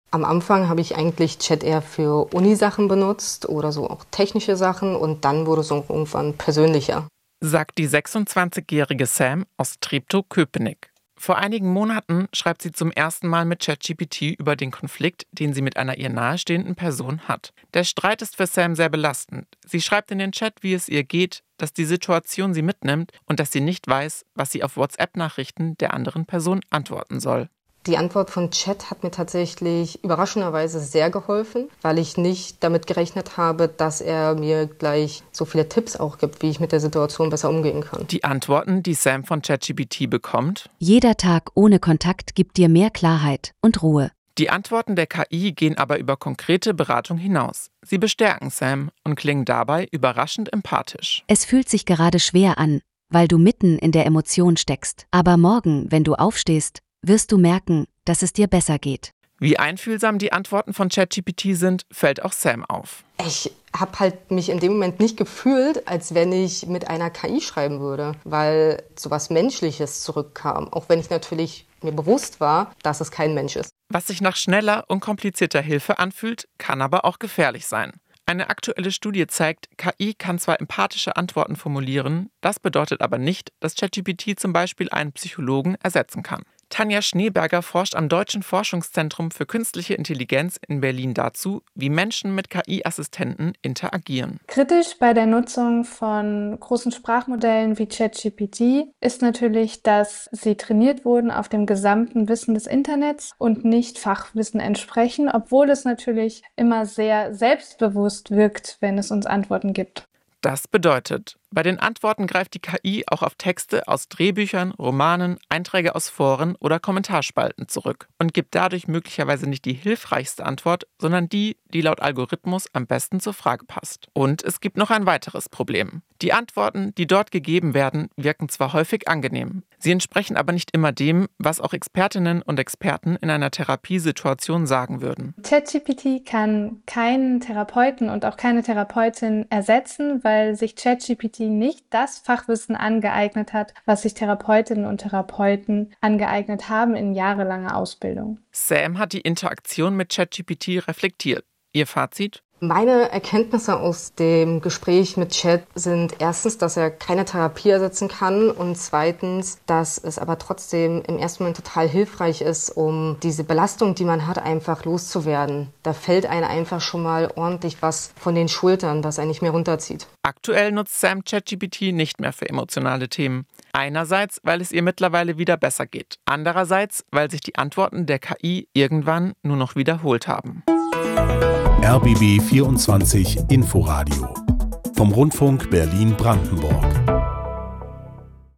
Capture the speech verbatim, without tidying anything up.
Am Anfang habe ich eigentlich Chat eher für Uni-Sachen benutzt oder so auch technische Sachen und dann wurde es irgendwann persönlicher. Sagt die sechsundzwanzigjährige Sam aus Treptow-Köpenick. Vor einigen Monaten schreibt sie zum ersten Mal mit ChatGPT über den Konflikt, den sie mit einer ihr nahestehenden Person hat. Der Streit ist für Sam sehr belastend. Sie schreibt in den Chat, wie es ihr geht, dass die Situation sie mitnimmt und dass sie nicht weiß, was sie auf WhatsApp-Nachrichten der anderen Person antworten soll. Die Antwort von Chat hat mir tatsächlich überraschenderweise sehr geholfen, weil ich nicht damit gerechnet habe, dass er mir gleich so viele Tipps auch gibt, wie ich mit der Situation besser umgehen kann. Die Antworten, die Sam von ChatGPT bekommt: Jeder Tag ohne Kontakt gibt dir mehr Klarheit und Ruhe. Die Antworten der K I gehen aber über konkrete Beratung hinaus. Sie bestärken Sam und klingen dabei überraschend empathisch. Es fühlt sich gerade schwer an, weil du mitten in der Emotion steckst. Aber morgen, wenn du aufstehst, wirst du merken, dass es dir besser geht. Wie einfühlsam die Antworten von ChatGPT sind, fällt auch Sam auf. Ich habe halt mich in dem Moment nicht gefühlt, als wenn ich mit einer K I schreiben würde, weil sowas Menschliches zurückkam, auch wenn ich natürlich mir bewusst war, dass es kein Mensch ist. Was sich nach schneller, unkomplizierter Hilfe anfühlt, kann aber auch gefährlich sein. Eine aktuelle Studie zeigt, K I kann zwar empathische Antworten formulieren, das bedeutet aber nicht, dass ChatGPT zum Beispiel einen Psychologen ersetzen kann. Tanja Schneeberger forscht am Deutschen Forschungszentrum für Künstliche Intelligenz in Berlin dazu, wie Menschen mit K I-Assistenten interagieren. Kritisch bei der Nutzung von großen Sprachmodellen wie ChatGPT ist natürlich, dass sie trainiert wurden auf dem gesamten Wissen des Internets und nicht Fachwissen entsprechen, obwohl es natürlich immer sehr selbstbewusst wirkt, wenn es uns Antworten gibt. Das bedeutet, bei den Antworten greift die K I auch auf Texte aus Drehbüchern, Romanen, Einträge aus Foren oder Kommentarspalten zurück und gibt dadurch möglicherweise nicht die hilfreichste Antwort, sondern die, die laut Algorithmus am besten zur Frage passt. Und es gibt noch ein weiteres Problem. Die Antworten, die dort gegeben werden, wirken zwar häufig angenehm, sie entsprechen aber nicht immer dem, was auch Expertinnen und Experten in einer Therapiesituation sagen würden. ChatGPT kann keinen Therapeuten und auch keine Therapeutin ersetzen, weil sich ChatGPT nicht das Fachwissen angeeignet hat, was sich Therapeutinnen und Therapeuten angeeignet haben in jahrelanger Ausbildung. Sam hat die Interaktion mit ChatGPT reflektiert. Ihr Fazit? Meine Erkenntnisse aus dem Gespräch mit Chat sind erstens, dass er keine Therapie ersetzen kann und zweitens, dass es aber trotzdem im ersten Moment total hilfreich ist, um diese Belastung, die man hat, einfach loszuwerden. Da fällt einem einfach schon mal ordentlich was von den Schultern, was einen nicht mehr runterzieht. Aktuell nutzt Sam ChatGPT nicht mehr für emotionale Themen. Einerseits, weil es ihr mittlerweile wieder besser geht. Andererseits, weil sich die Antworten der K I irgendwann nur noch wiederholt haben. R B B vierundzwanzig Inforadio vom Rundfunk Berlin-Brandenburg.